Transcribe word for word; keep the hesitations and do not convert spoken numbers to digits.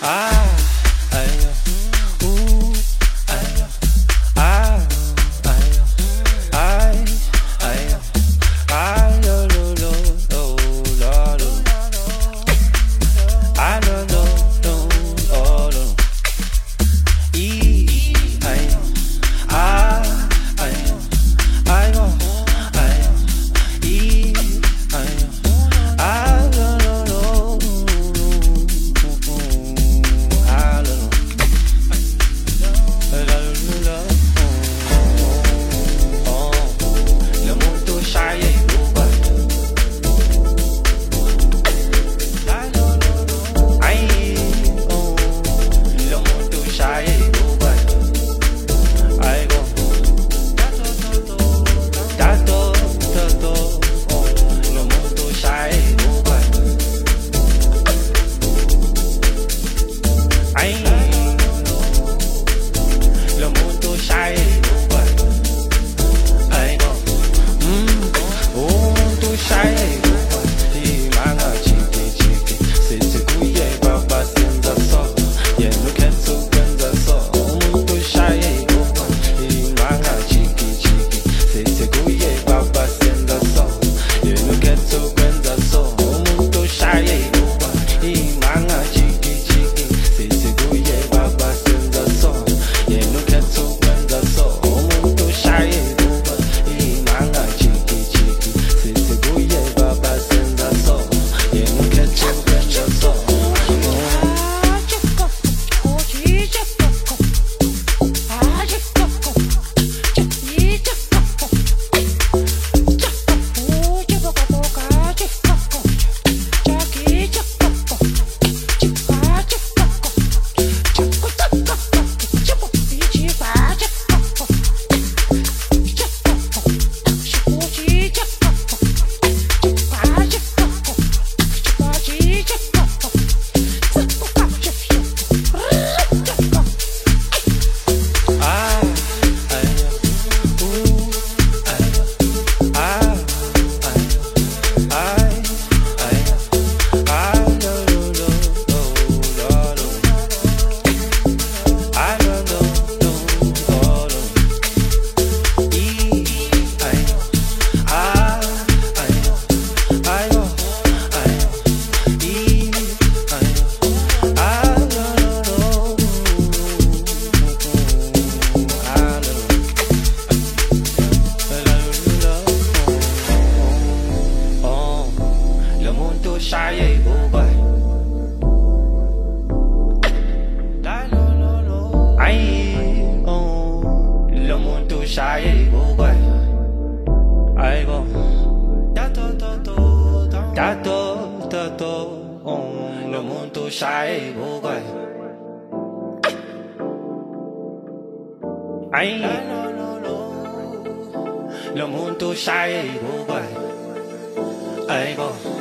Ah, ay, ooh, ay, ah, ay, ay, ay, ay, lo, lo, lo, lo, lo, lo. I lo, lo, lo, oh, lo. E, ay, ah, ay, ay, oh, ay, E, ay, ah, lo, lo, lo, ah, lo, lo. La, la, la, oh, le mundo shaye buba. Ay, oh, le mundo shaye buba. Ay, go. Dato, dato, oh, le mundo shaye buba. Ay, le mundo shaye buba. Ay, go. Mm, oh, mundo shaye buba. Di manga chiki chiki. Siti kuye baba senza so. Ye no ketsu benza so. Oh, mundo shaye buba. Di manga chiki chiki. Siti kuye baba senza so. Ye no ketsu benza so. Oh, mundo shaye buba. Di manga chiki chiki. Siti kuye baba senza so. Ye no ketsu benza so. Oh, mundo shaye buba. Di manga chiki chiki. Siti kuye baba senza so. Ye no ketsu benza so. Ah, ay, ooh, ay, ah, ay, ay, ay, ah, lo, lo, lo, lo, lo, lo. Ah, lo, lo, lo, oh, lo. E, ay, ah, ay, ay, oh, ay, E, ay, ah, lo, lo, lo, ah, lo, lo. Oh, le mundo shaye buba. Ay, oh, le mundo shaye buba. Ay, go. Dato, dato, oh, le mundo shaye buba. Ay, le mundo shaye buba. Ay, go.